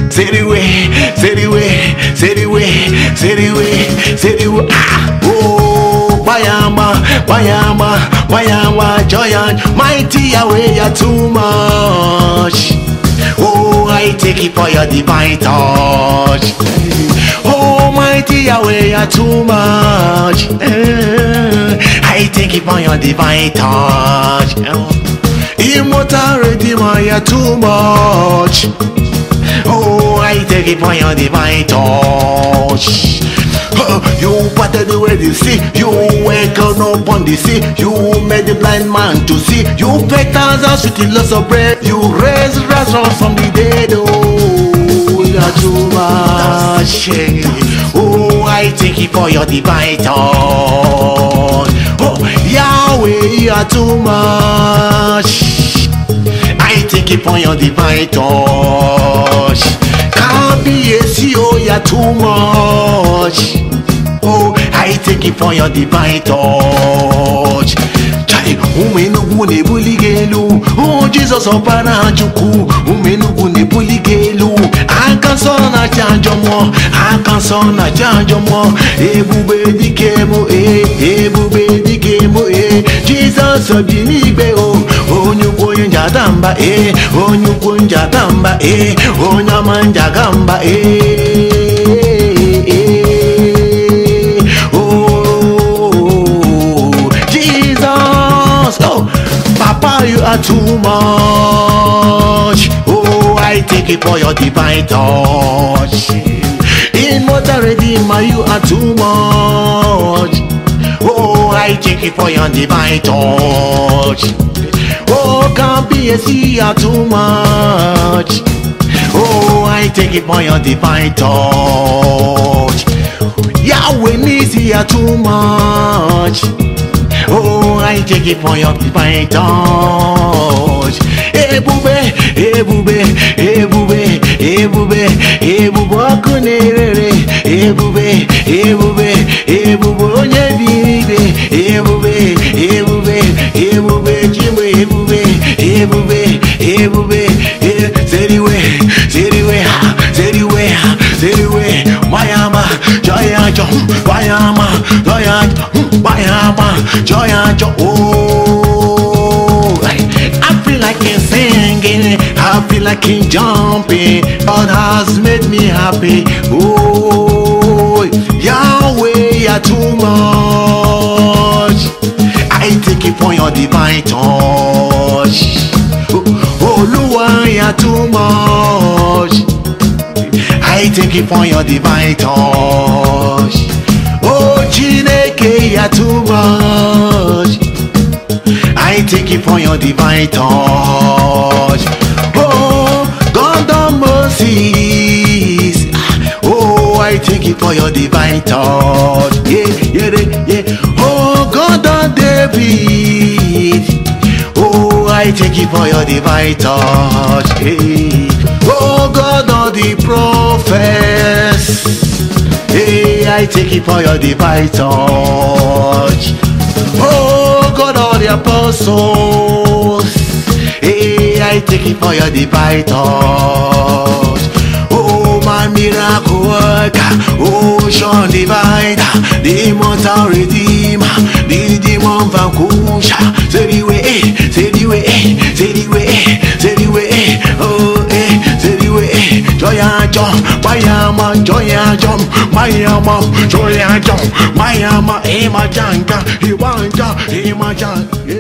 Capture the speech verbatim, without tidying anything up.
say the way, say the way, say the way, say the way, say the way. Ah, oh, Bayama, Bayama, Bayama, giant, mighty away, you're too much. Oh, I take it for your divine touch. Oh, mighty Yahweh, you're too much. I take it for your divine touch. Immortal Redeemer, you're too much. Oh, I take it for your divine touch. You parted the way you see, you wake up on the sea, you made the blind man to see, you fed thousands with the loaves of bread, you raised Lazarus from the dead. Oh, you're too much. Oh, I thank you for your divine touch. Oh, Yahweh, you're too much. I thank you for your divine touch. Can't be a C E O, you're too much. Oh, I thank you for your divine touch. Umenugu buligelu, oh Jesus opana juku. Umenugu buligelu, akansona chanjomo, akansona chanjomo. Ebube dikemo, eh, ebube dikemo, eh. Jesus obinigbe o, onyugo njadamba, eh, onyugo njadamba, eh, onyamanja gamba, eh. You are too much. Oh, I take it for your divine touch. Immortal Redeemer, you are too much. Oh, I take it for your divine touch. Oh, can't be a sea, you are too much. Oh, I take it for your divine touch. Yahweh needs you are too much. Oh, I take it for your divine touch. Ebube, ebube, ebube, ebube, ebube, kunere, ebube, ebube, ebube, onyebire, ebube, ebube, ebube, jimbe, ebube, ebube, ebube, zeriwe, zeriwe, zeriwe, zeriwe, mayama, joya, jo, mayama, joya, mayama, joya, jo. Oh, I feel like I'm singing, I feel like I'm jumping. God has made me happy. Oh, Yahweh, you're too much. I take it for your divine touch. Oh, Lord, you're too much. I take it for your divine touch. Oh, Chineke, you're too much. I take it for your divine touch. Oh, God of Moses. Oh, I take it for your divine touch. Yeah, yeah, yeah. Oh, God of David. Oh, I take it for your divine touch. Hey. Oh, God of the prophets. Hey, I take it for your divine touch. Oh, God of the apostles. Hey, I take it for your divine touch. Oh, my miracle worker. Oh, Sean divider. The immortal redeemer. The demon vanquisher. Say the way, say the way, say the way, say the way. Oh, eh, say the way. Joya jump, Mayama, Joya jump, Mayama, Joya jump, Mayama, Ema Janga, Iwanja, Ema Janga.